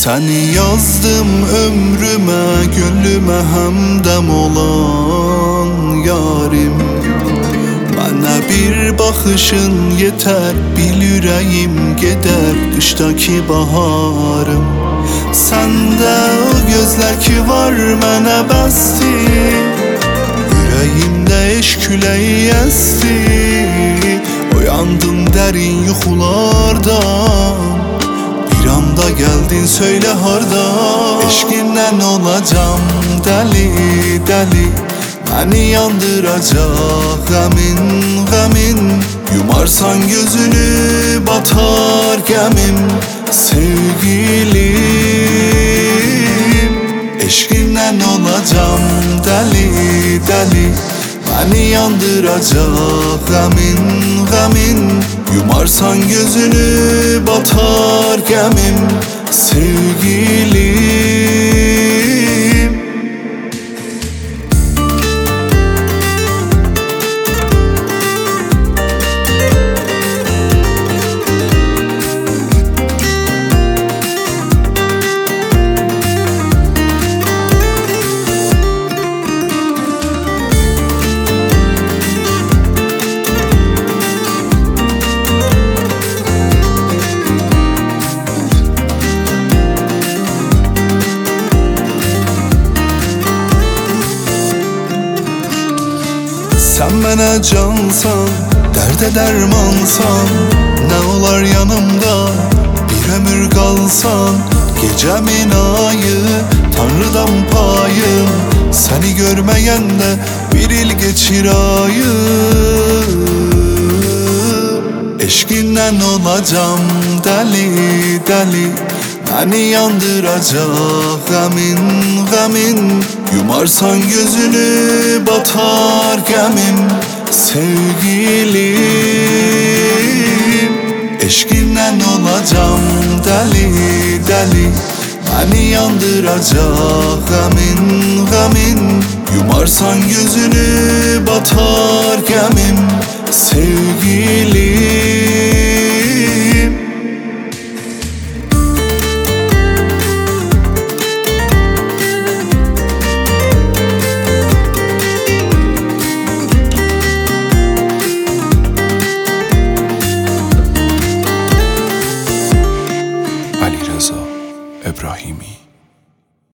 Səni yazdım ömrümə, gönlümə həmdəm olan yarim. Mənə bir baxışın yetər, bil ürəyim gedər qışdakı baharım. Səndə o gözlər ki var mənə bəsdir, ürəyimdə eşq küləyi əsdi. Oyandım dərin yuxulardan, bir anda geldin söyle harda. Eşkinden olacağım deli deli, beni yandıracak gamin gamin. Yumarsan gözünü batar gemim sevgilim. Eşkinden olacağım deli deli, beni yandıracak gamin gamin. Yumarsan gözünü batar gemim sevgilim. Sen mənə cansan, dərdə dərmansan, nə olar yanımda bir ömür qalsan. Gecəmin ayı, Tanrıdan payım, səni görməyəndə bir il geçir ayı. Eşkindən olacağım deli deli, beni yandıracak gamin gamin. Yumarsan gözünü batar gemim sevgilim. Eşkinden olacağım deli deli, beni yandıracak gamin gamin. Yumarsan gözünü batar gemim sevgilim. Ali Reza İbrahimi.